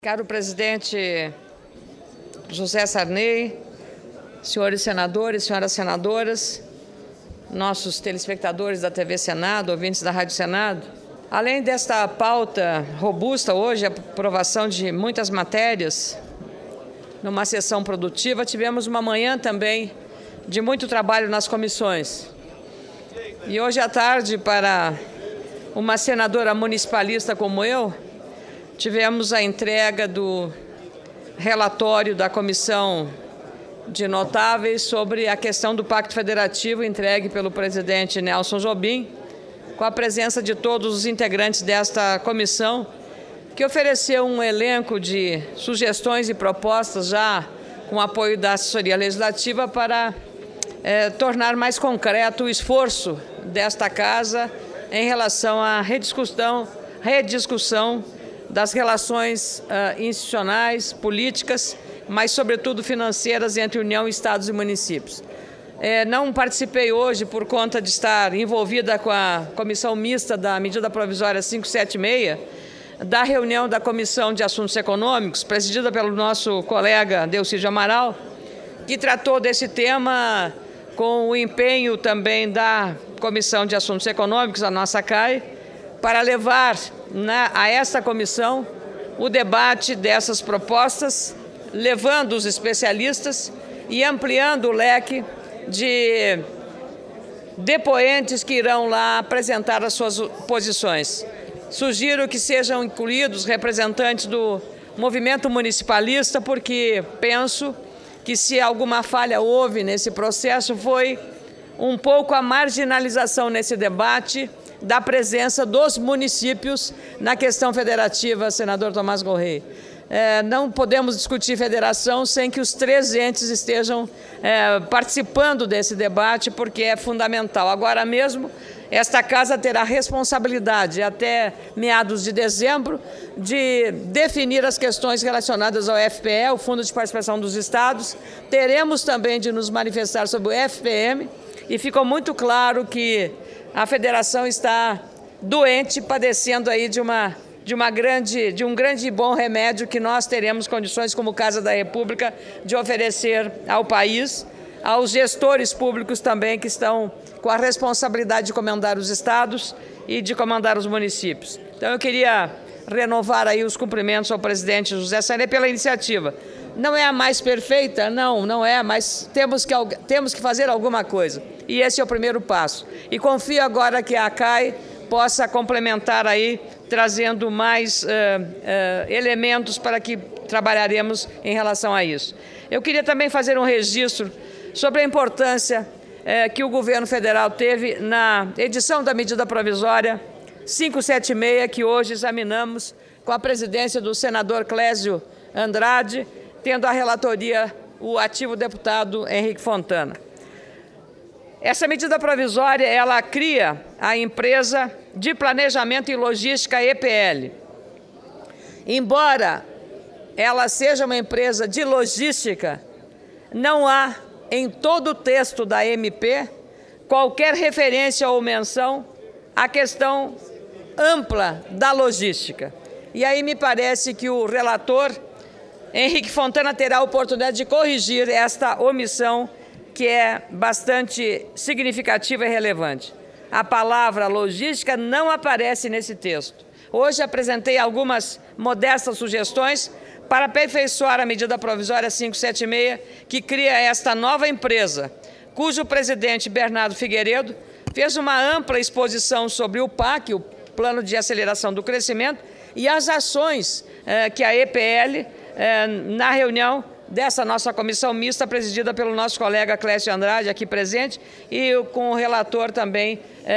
Caro presidente José Sarney, senhores senadores, senhoras senadoras, nossos telespectadores da TV Senado, ouvintes da Rádio Senado, além desta pauta robusta hoje, a aprovação de muitas matérias, numa sessão produtiva, tivemos uma manhã também de muito trabalho nas comissões. E hoje à tarde, para uma senadora municipalista como eu, tivemos a entrega do relatório da Comissão de Notáveis sobre a questão do Pacto Federativo, entregue pelo presidente Nelson Jobim, com a presença de todos os integrantes desta comissão, que ofereceu um elenco de sugestões e propostas, já com apoio da assessoria legislativa, para tornar mais concreto o esforço desta Casa em relação à rediscussão das relações institucionais, políticas, mas, sobretudo, financeiras entre União, Estados e municípios. Não participei hoje por conta de estar envolvida com a comissão mista da medida provisória 576, da reunião da Comissão de Assuntos Econômicos, presidida pelo nosso colega Delcídio Amaral, que tratou desse tema com o empenho também da Comissão de Assuntos Econômicos, a nossa CAI, para levar a essa comissão o debate dessas propostas, levando os especialistas e ampliando o leque de depoentes que irão lá apresentar as suas posições. Sugiro que sejam incluídos representantes do movimento municipalista, porque penso que, se alguma falha houve nesse processo, foi um pouco a marginalização nesse debate da presença dos municípios na questão federativa, senador Tomás Gorrey. Não podemos discutir federação sem que os três entes estejam participando desse debate, porque é fundamental. Agora mesmo, esta Casa terá responsabilidade, até meados de dezembro, de definir as questões relacionadas ao FPE, o Fundo de Participação dos Estados. Teremos também de nos manifestar sobre o FPM, e ficou muito claro que a federação está doente, padecendo aí de um grande e bom remédio que nós teremos condições, como Casa da República, de oferecer ao país, aos gestores públicos também, que estão com a responsabilidade de comandar os estados e de comandar os municípios. Então, eu queria renovar aí os cumprimentos ao presidente José Sarney pela iniciativa. Não é a mais perfeita? Não é, mas temos que fazer alguma coisa. E esse é o primeiro passo. E confio agora que a CAI possa complementar aí, trazendo mais elementos para que trabalharemos em relação a isso. Eu queria também fazer um registro sobre a importância que o governo federal teve na edição da medida provisória 576, que hoje examinamos com a presidência do senador Clésio Andrade, tendo a relatoria o ativo deputado Henrique Fontana. Essa medida provisória, ela cria a Empresa de Planejamento e Logística EPL. Embora ela seja uma empresa de logística, não há em todo o texto da MP qualquer referência ou menção à questão ampla da logística. E aí me parece que o relator Henrique Fontana terá a oportunidade de corrigir esta omissão, que é bastante significativa e relevante. A palavra logística não aparece nesse texto. Hoje apresentei algumas modestas sugestões para aperfeiçoar a medida provisória 576, que cria esta nova empresa, cujo presidente Bernardo Figueiredo fez uma ampla exposição sobre o PAC, o Plano de Aceleração do Crescimento, e as ações que a EPL, na reunião dessa nossa comissão mista, presidida pelo nosso colega Clésio Andrade, aqui presente, e com o relator também,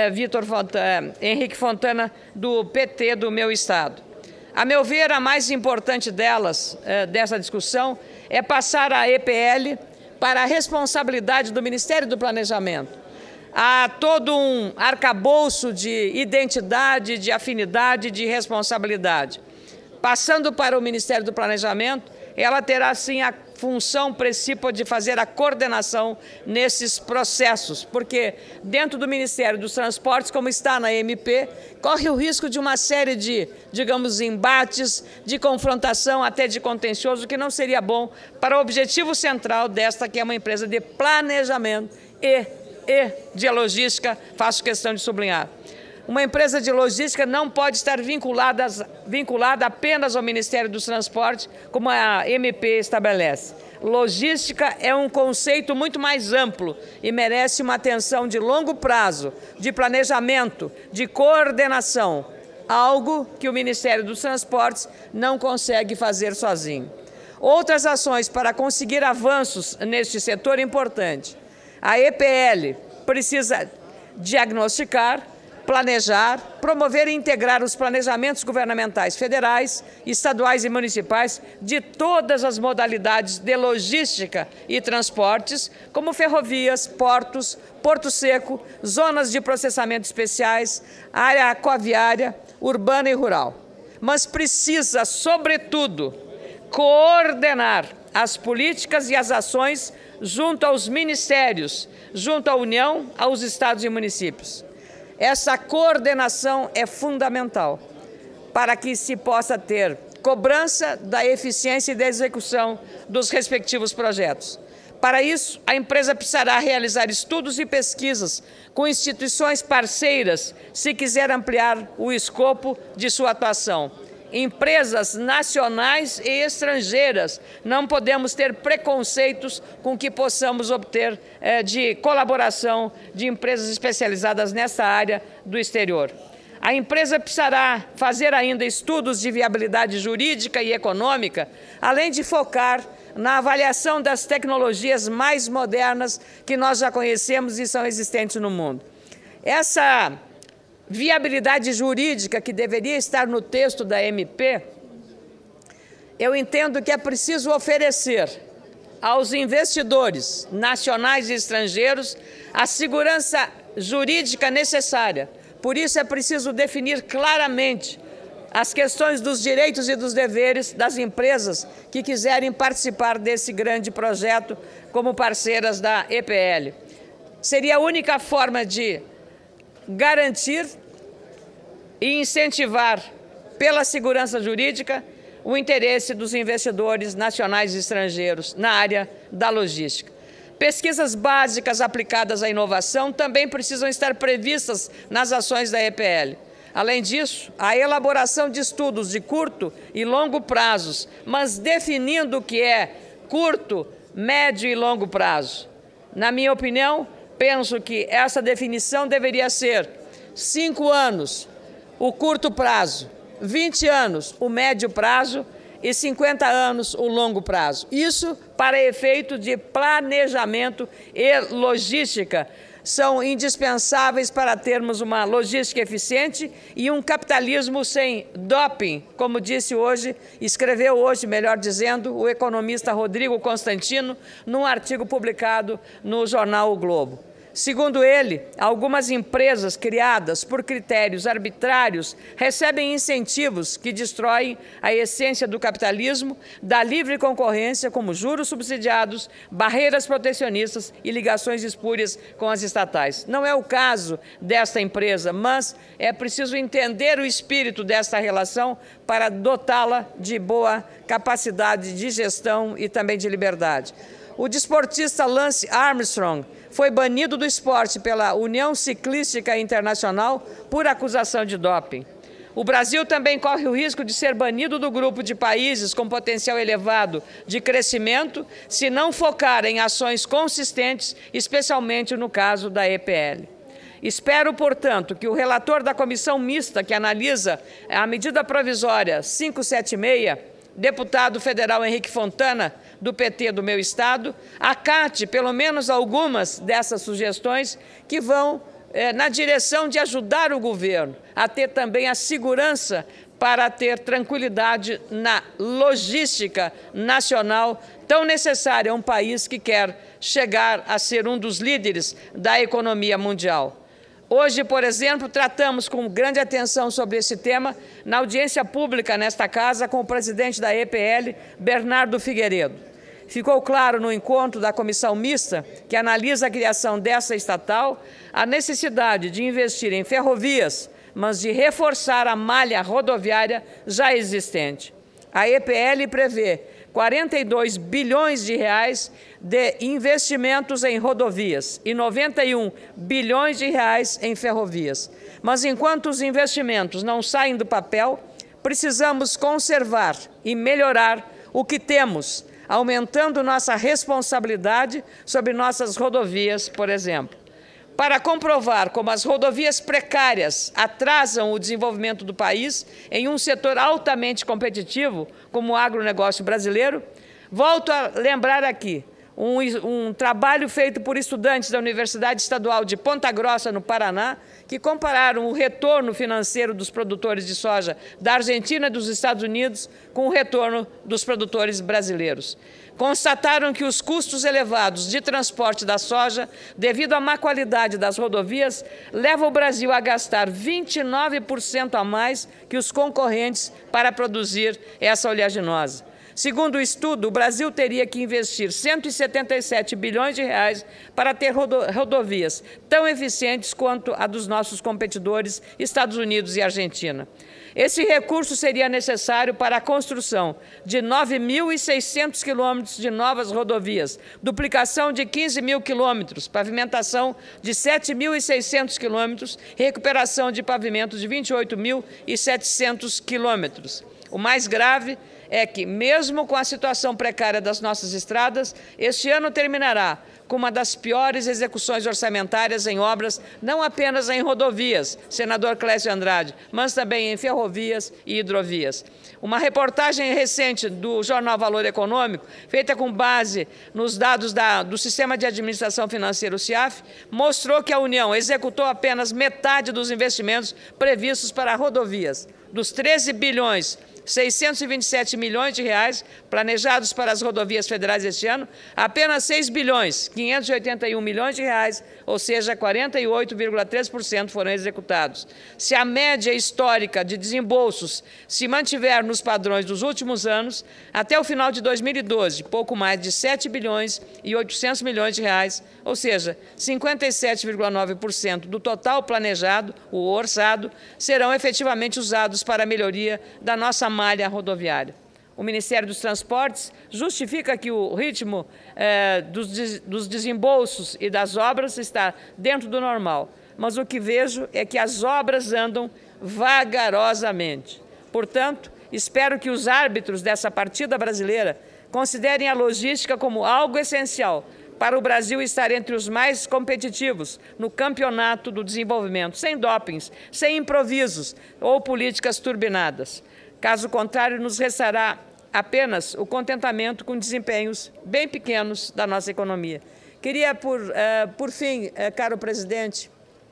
Henrique Fontana, do PT do meu estado. A meu ver, a mais importante delas, dessa discussão, é passar a EPL para a responsabilidade do Ministério do Planejamento. Há todo um arcabouço de identidade, de afinidade, de responsabilidade. Passando para o Ministério do Planejamento, ela terá, sim, a função principal de fazer a coordenação nesses processos, porque dentro do Ministério dos Transportes, como está na MP, corre o risco de uma série de, digamos, embates, de confrontação, até de contencioso, que não seria bom para o objetivo central desta, que é uma empresa de planejamento e de logística, faço questão de sublinhar. Uma empresa de logística não pode estar vinculada apenas ao Ministério dos Transportes, como a MP estabelece. Logística é um conceito muito mais amplo e merece uma atenção de longo prazo, de planejamento, de coordenação, algo que o Ministério dos Transportes não consegue fazer sozinho. Outras ações para conseguir avanços neste setor é importante. A EPL precisa diagnosticar, planejar, promover e integrar os planejamentos governamentais federais, estaduais e municipais de todas as modalidades de logística e transportes, como ferrovias, portos, porto seco, zonas de processamento especiais, área aquaviária, urbana e rural. Mas precisa, sobretudo, coordenar as políticas e as ações junto aos ministérios, junto à União, aos estados e municípios. Essa coordenação é fundamental para que se possa ter cobrança da eficiência e da execução dos respectivos projetos. Para isso, a empresa precisará realizar estudos e pesquisas com instituições parceiras, se quiser ampliar o escopo de sua atuação. Empresas nacionais e estrangeiras, não podemos ter preconceitos com que possamos obter de colaboração de empresas especializadas nessa área do exterior. A empresa precisará fazer ainda estudos de viabilidade jurídica e econômica, além de focar na avaliação das tecnologias mais modernas que nós já conhecemos e são existentes no mundo. Essa viabilidade jurídica que deveria estar no texto da MP, eu entendo que é preciso oferecer aos investidores nacionais e estrangeiros a segurança jurídica necessária. Por isso é preciso definir claramente as questões dos direitos e dos deveres das empresas que quiserem participar desse grande projeto como parceiras da EPL. Seria a única forma de garantir e incentivar, pela segurança jurídica, o interesse dos investidores nacionais e estrangeiros na área da logística. Pesquisas básicas aplicadas à inovação também precisam estar previstas nas ações da EPL. Além disso, a elaboração de estudos de curto e longo prazos, mas definindo o que é curto, médio e longo prazo. Na minha opinião, penso que essa definição deveria ser 5 anos, o curto prazo, 20 anos, o médio prazo e 50 anos, o longo prazo. Isso para efeito de planejamento e logística são indispensáveis para termos uma logística eficiente e um capitalismo sem doping, como disse hoje, escreveu hoje, melhor dizendo, o economista Rodrigo Constantino, num artigo publicado no jornal O Globo. Segundo ele, algumas empresas criadas por critérios arbitrários recebem incentivos que destroem a essência do capitalismo, da livre concorrência, como juros subsidiados, barreiras protecionistas e ligações espúrias com as estatais. Não é o caso desta empresa, mas é preciso entender o espírito desta relação para dotá-la de boa capacidade de gestão e também de liberdade. O desportista Lance Armstrong foi banido do esporte pela União Ciclística Internacional por acusação de doping. O Brasil também corre o risco de ser banido do grupo de países com potencial elevado de crescimento se não focar em ações consistentes, especialmente no caso da EPL. Espero, portanto, que o relator da comissão mista que analisa a medida provisória 576, deputado federal Henrique Fontana, do PT do meu estado, acate pelo menos algumas dessas sugestões que vão na direção de ajudar o governo a ter também a segurança para ter tranquilidade na logística nacional tão necessária a um país que quer chegar a ser um dos líderes da economia mundial. Hoje, por exemplo, tratamos com grande atenção sobre esse tema na audiência pública nesta casa com o presidente da EPL, Bernardo Figueiredo. Ficou claro no encontro da comissão mista, que analisa a criação dessa estatal, a necessidade de investir em ferrovias, mas de reforçar a malha rodoviária já existente. A EPL prevê 42 bilhões de reais de investimentos em rodovias e 91 bilhões de reais em ferrovias. Mas enquanto os investimentos não saem do papel, precisamos conservar e melhorar o que temos, aumentando nossa responsabilidade sobre nossas rodovias, por exemplo. Para comprovar como as rodovias precárias atrasam o desenvolvimento do país em um setor altamente competitivo, como o agronegócio brasileiro, volto a lembrar aqui um trabalho feito por estudantes da Universidade Estadual de Ponta Grossa, no Paraná, que compararam o retorno financeiro dos produtores de soja da Argentina e dos Estados Unidos com o retorno dos produtores brasileiros. Constataram que os custos elevados de transporte da soja, devido à má qualidade das rodovias, levam o Brasil a gastar 29% a mais que os concorrentes para produzir essa oleaginosa. Segundo o estudo, o Brasil teria que investir 177 bilhões de reais para ter rodovias tão eficientes quanto a dos nossos competidores Estados Unidos e Argentina. Esse recurso seria necessário para a construção de 9.600 quilômetros de novas rodovias, duplicação de 15 mil quilômetros, pavimentação de 7.600 quilômetros, recuperação de pavimentos de 28.700 quilômetros. O mais grave é que, mesmo com a situação precária das nossas estradas, este ano terminará com uma das piores execuções orçamentárias em obras, não apenas em rodovias, senador Clécio Andrade, mas também em ferrovias e hidrovias. Uma reportagem recente do jornal Valor Econômico, feita com base nos dados do Sistema de Administração Financeira, o SIAF, mostrou que a União executou apenas metade dos investimentos previstos para rodovias. Dos 13 bilhões 627 milhões de reais planejados para as rodovias federais este ano, apenas 6 bilhões 581 milhões de reais, ou seja, 48,3% foram executados. Se a média histórica de desembolsos se mantiver nos padrões dos últimos anos, até o final de 2012, pouco mais de 7 bilhões e 800 milhões de reais, ou seja, 57,9% do total planejado, o orçado, serão efetivamente usados para a melhoria da nossa malha rodoviária. O Ministério dos Transportes justifica que o ritmo dos desembolsos e das obras está dentro do normal, mas o que vejo é que as obras andam vagarosamente. Portanto, espero que os árbitros dessa partida brasileira considerem a logística como algo essencial para o Brasil estar entre os mais competitivos no campeonato do desenvolvimento, sem dopings, sem improvisos ou políticas turbinadas. Caso contrário, nos restará apenas o contentamento com desempenhos bem pequenos da nossa economia. Queria, por fim, caro presidente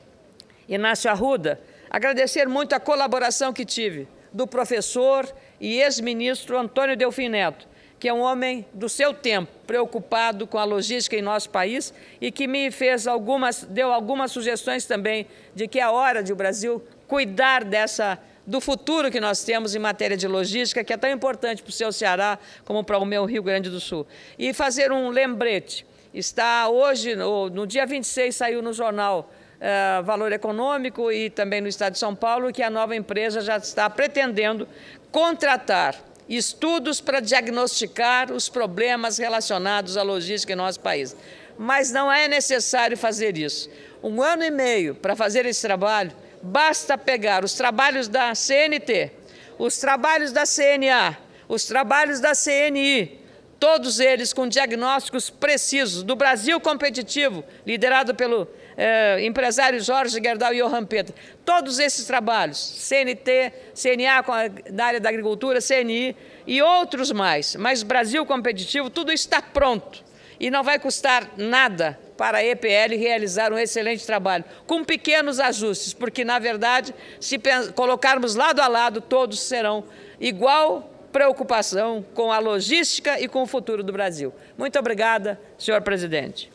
Inácio Arruda, agradecer muito a colaboração que tive do professor e ex-ministro Antônio Delfim Neto, que é um homem do seu tempo, preocupado com a logística em nosso país e que me deu algumas sugestões também de que é hora de o Brasil cuidar do futuro que nós temos em matéria de logística, que é tão importante para o seu Ceará como para o meu Rio Grande do Sul. E fazer um lembrete. Está hoje, no dia 26, saiu no jornal Valor Econômico e também no Estado de São Paulo, que a nova empresa já está pretendendo contratar estudos para diagnosticar os problemas relacionados à logística em nosso país. Mas não é necessário fazer isso. 1 ano e meio para fazer esse trabalho, basta pegar os trabalhos da CNT, os trabalhos da CNA, os trabalhos da CNI, todos eles com diagnósticos precisos do Brasil competitivo, liderado pelo empresário Jorge Gerdau e Johan Petri. Todos esses trabalhos, CNT, CNA na área da agricultura, CNI e outros mais, mas Brasil competitivo, tudo está pronto. E não vai custar nada para a EPL realizar um excelente trabalho, com pequenos ajustes, porque, na verdade, se colocarmos lado a lado, todos serão igual preocupação com a logística e com o futuro do Brasil. Muito obrigada, senhor presidente.